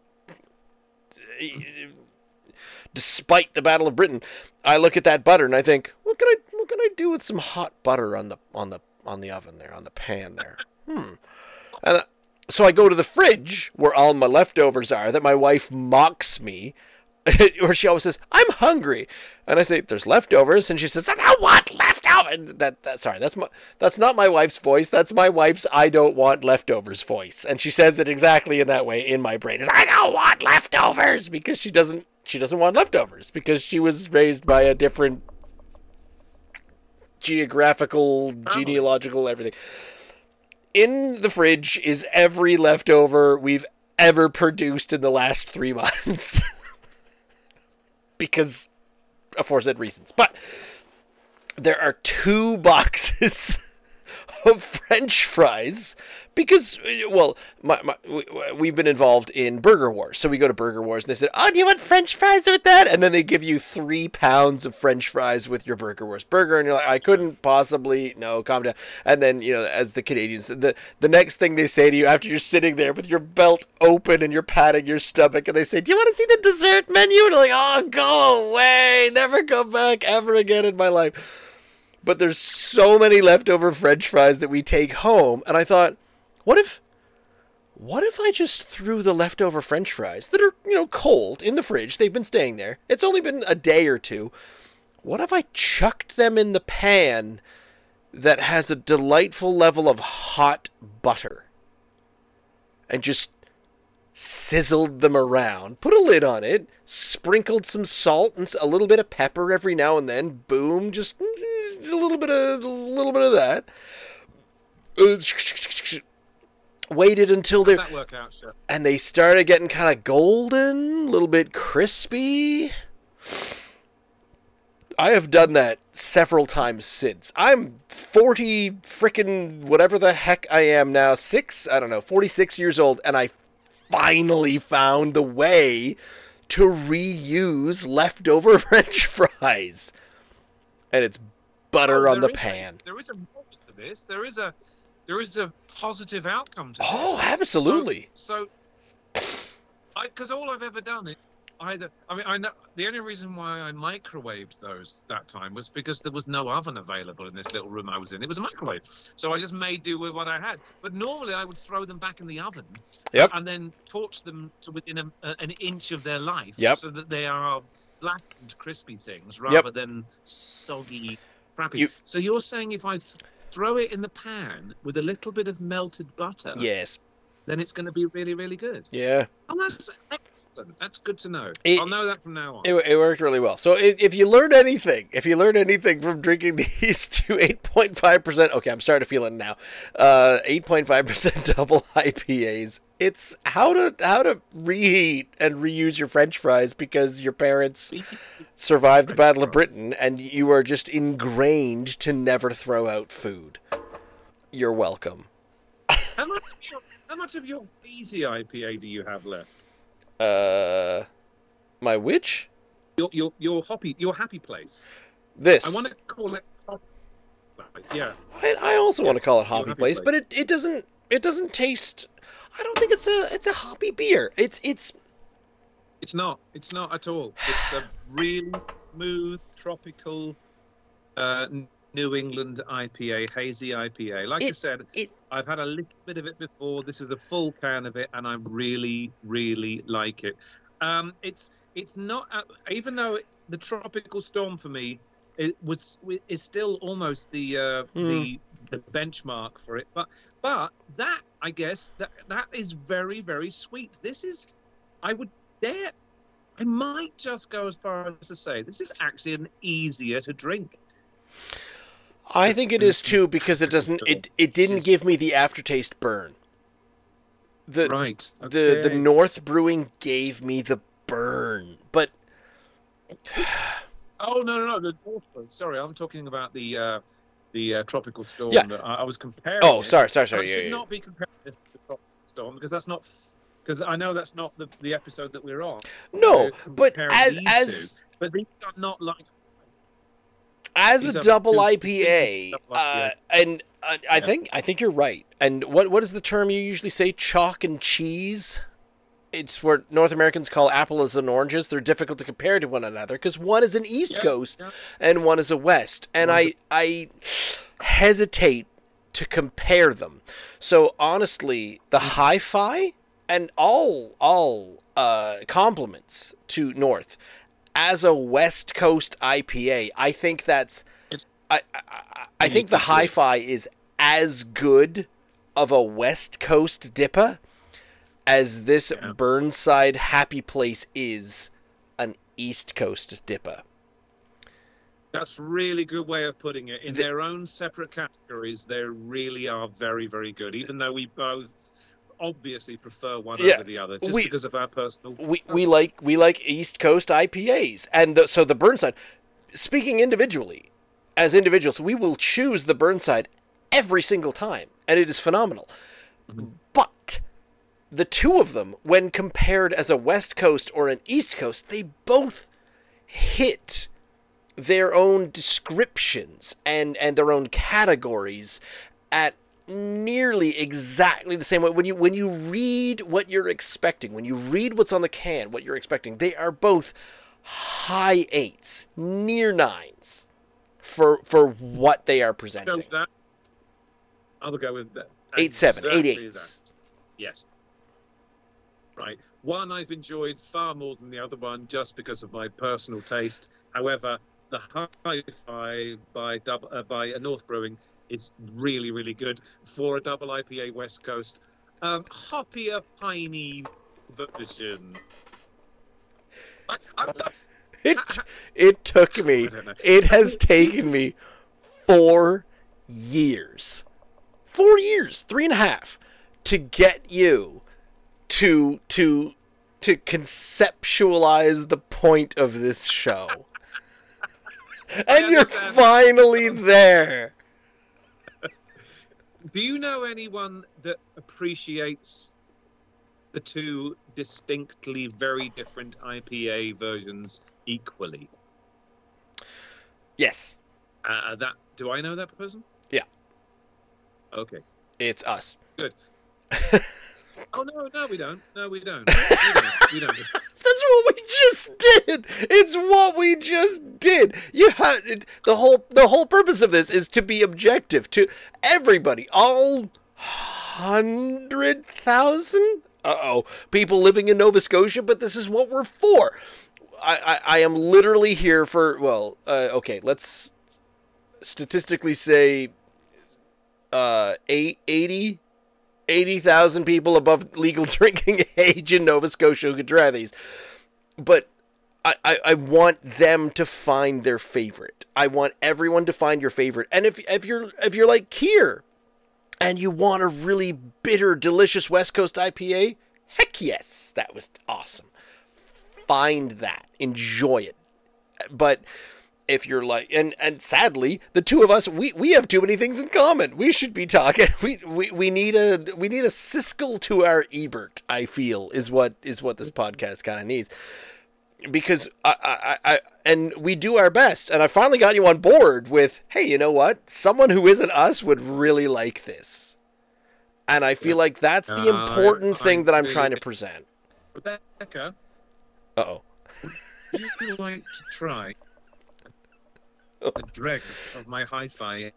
despite the Battle of Britain, I look at that butter and I think, what can I do with some hot butter on the oven there, on the pan there? And so I go to the fridge where all my leftovers are that my wife mocks me, or she always says, I'm hungry. And I say, there's leftovers. And she says, I don't want leftovers. That's not my wife's voice. That's my wife's I don't want leftovers voice. And she says it exactly in that way in my brain. It's, I don't want leftovers, because she doesn't want leftovers, because she was raised by a different geographical, genealogical, everything. In the fridge is every leftover we've ever produced in the last 3 months. Because aforesaid reasons. But there are 2 boxes of French fries because, well, we've been involved in Burger Wars. So we go to Burger Wars and they said, oh, do you want French fries with that? And then they give you 3 pounds of French fries with your Burger Wars burger. And you're like, I couldn't possibly, no, calm down. And then, as the Canadians, the next thing they say to you after you're sitting there with your belt open and you're patting your stomach, and they say, do you want to see the dessert menu? And you're like, oh, go away. Never come back ever again in my life. But there's so many leftover French fries that we take home, and I thought, what if I just threw the leftover French fries that are, cold in the fridge? They've been staying there. It's only been a day or 2. What if I chucked them in the pan that has a delightful level of hot butter and just sizzled them around, put a lid on it, sprinkled some salt and a little bit of pepper every now and then, boom, just a little bit of that. Waited until they work out, Chef? And they started getting kind of golden, a little bit crispy. I have done that several times since. I'm 40 frickin' whatever the heck I am now, 46 years old, and I finally found the way to reuse leftover French fries. And it's butter on the pan. There is a model to this. There is a positive outcome to this. Oh, absolutely. So because all I've ever done is I know the only reason why I microwaved those that time was because there was no oven available in this little room I was in. It was a microwave. So I just made do with what I had. But normally I would throw them back in the oven. Yep. And then torch them to within an inch of their life. Yep. So that they are blackened, crispy things rather than soggy, crappy. So you're saying if I throw it in the pan with a little bit of melted butter, yes, then it's going to be really, really good. Yeah. Oh, that's excellent. That's good to know. I'll know that from now on. It worked really well. So if you learn anything from drinking these 2 8.5%, okay, I'm starting to feel it now, 8.5% double IPAs, it's how to reheat and reuse your French fries because your parents survived the Battle of Britain and you are just ingrained to never throw out food. You're welcome. How much of your easy IPA do you have left? My which? Your happy place. This. I want to call it. Yeah. I also want to call it Hoppy Place, but it doesn't taste. I don't think it's a hoppy beer. It's not at all. It's a really smooth tropical New England IPA, hazy IPA. Like I said, I've had a little bit of it before. This is a full can of it, and I really, really like it. It's not, even though the tropical storm for me is still almost the benchmark for it. But that, I guess, that is very, very sweet. This is, I might just go as far as to say this is actually an easier to drink. I think it is too because it didn't give me the aftertaste burn. Right. Okay. The North Brewing gave me the burn, but oh no, the North Brewing. Sorry, I'm talking about the tropical storm. Yeah. That I was comparing. Oh, sorry. I should not be comparing this to the tropical storm because I know that's not the episode that we're on. No, but but these are not like. as These a are double two IPA, distinct double IPA. and I Yeah. think you're right. And what is the term you usually say? Chalk and cheese. It's what North Americans call apples and oranges. They're difficult to compare to one another because one is an East Yeah, Coast yeah. and one is a West. And One's I hesitate to compare them. So honestly, the hi-fi and all compliments to North as a West Coast IPA. I think that's I think the hi-fi is as good of a West Coast DIPA as this Yeah. Burnside Happy Place is an East Coast DIPA. That's a really good way of putting it. In their own separate categories, they really are very, very good. Even though we both obviously prefer one over the other, just because of our personal. We like East Coast IPAs, and so the Burnside. Speaking individually, as individuals, we will choose the Burnside every single time, and it is phenomenal. But the two of them, when compared as a West Coast or an East Coast, they both hit their own descriptions and their own categories at nearly exactly the same way. When you read what you're expecting, when you read what's on the can, what you're expecting, they are both high 8s, near 9s for what they are presenting. I'll go with that. 8.7, 8.8. That. Yes. Right. One I've enjoyed far more than the other one just because of my personal taste. However, the Hi-Fi by North Brewing is really, really good for a double IPA West Coast. Hoppier, piney version. It took me. It has taken me 4 years. 4 years, 3.5, to get you to conceptualize the point of this show. And you're finally there. Do you know anyone that appreciates the two distinctly very different IPA versions equally? Yes. Do I know that person? Yeah. Okay. It's us. Good. Oh no, we don't. No, we don't. We don't. That's what we just did. It's what we just did. You have the whole purpose of this is to be objective to everybody, all 100,000 people living in Nova Scotia. But this is what we're for. I am literally here for okay. Let's statistically say 80,000 people above legal drinking age in Nova Scotia who could try these. But I want them to find their favorite. I want everyone to find your favorite. And if you're like Kier and you want a really bitter, delicious West Coast IPA, heck yes, that was awesome. Find that. Enjoy it. But if you're like, and sadly, the two of us, we have too many things in common. We should be talking. We need a Siskel to our Ebert, I feel, is what this podcast kind of needs. Because I and we do our best. And I finally got you on board with, hey, you know what? Someone who isn't us would really like this. And I feel like that's the important thing that I'm trying to present. Rebecca. Uh-oh. Would you like to try the dregs of my Hi-Fi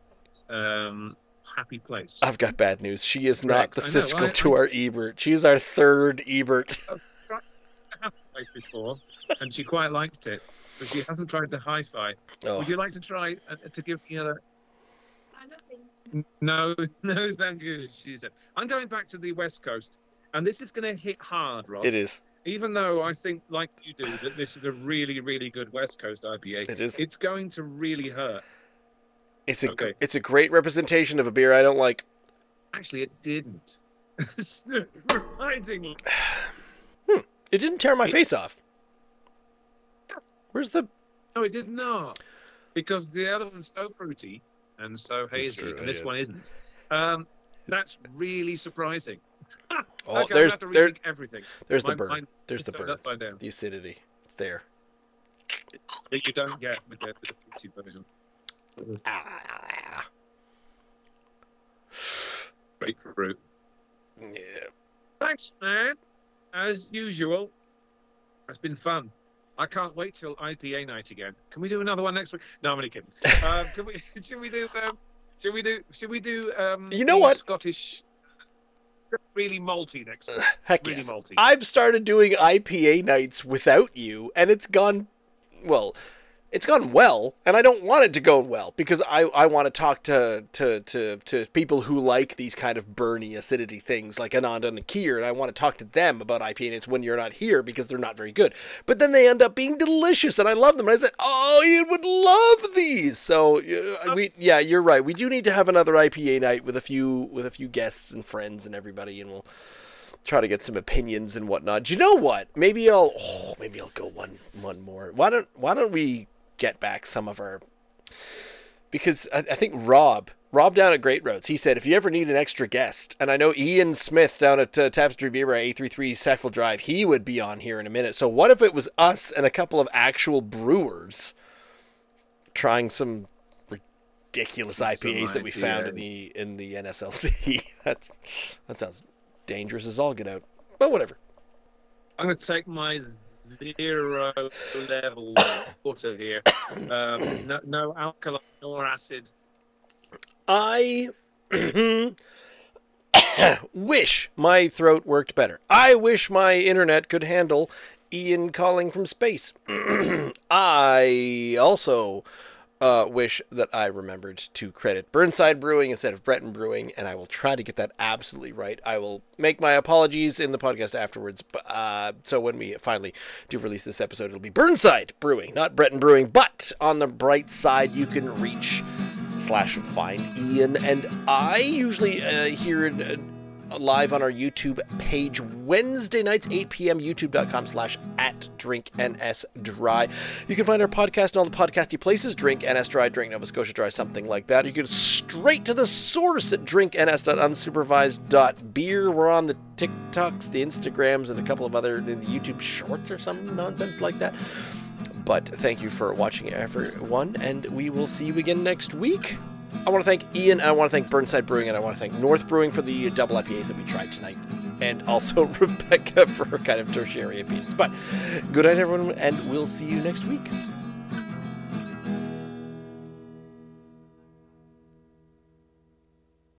Happy Place? I've got bad news. She is not the Siskel to our Ebert. She's our third Ebert. I've tried the Happy Place before, and she quite liked it, but she hasn't tried the Hi-Fi. Oh. Would you like to try to give me a... No, thank you, she said. I'm going back to the West Coast, and this is going to hit hard, Ross. It is. Even though I think, like you do, that this is a really, really good West Coast IPA. It is. It's going to really hurt. It's a great representation of a beer I don't like. Actually, it didn't. Surprisingly. It didn't tear my face off. Where's the... No, it did not. Because the other one's so fruity and so hazy, true, and this yeah. one isn't. That's really surprising. Oh, Okay, there's I have to rethink everything. There's the burn. There's the turned burn. upside down. The acidity. It's there. That you don't get with the fruity version. Grapefruit. Yeah. Thanks, man. As usual, it's been fun. I can't wait till IPA night again. Can we do another one next week? No, I'm only kidding. Can we? Should we do? Should we do? You know the what? Scottish, really malty next week. Heck Really yes. malty. I've started doing IPA nights without you, and it's gone well, and I don't want it to go well because I want to talk to people who like these kind of burny acidity things like Anand and Akir, and I want to talk to them about IPA and it's when you're not here because they're not very good. But then they end up being delicious, and I love them. And I said, oh, you would love these. So you're right. We do need to have another IPA night with a few guests and friends and everybody, and we'll try to get some opinions and whatnot. Do you know what? Maybe I'll go one more. Why don't we get back some of our, because I think Rob down at Great Roads, he said if you ever need an extra guest, and I know Ian Smith down at Tapestry Beer at 833 Sackville Drive, he would be on here in a minute. So what if it was us and a couple of actual brewers trying some ridiculous IPAs that we found in the NSLC? that sounds dangerous as all get out, but whatever. I'm going to take my 0 level butter here. No alkaline nor acid. I wish my throat worked better. I wish my internet could handle Ian calling from space. I also wish that I remembered to credit Burnside Brewing instead of Breton Brewing, and I will try to get that absolutely right. I will make my apologies in the podcast afterwards. So when we finally do release this episode, it'll be Burnside Brewing, not Breton Brewing. But on the bright side, you can reach / find Ian and I usually here live on our YouTube page Wednesday nights, 8 p.m, youtube.com/@drinknsdry. You can find our podcast in all the podcasty places, Drink NS Dry, Drink Nova Scotia Dry, something like that. You can go straight to the source at drinkns.unsupervised.beer. We're on the TikToks, the Instagrams, and a couple of other the YouTube shorts or some nonsense like that. But thank you for watching, everyone, and we will see you again next week. I want to thank Ian, and I want to thank Burnside Brewing, and I want to thank North Brewing for the double IPAs that we tried tonight, and also Rebecca for her kind of tertiary opinions. But good night, everyone, and we'll see you next week.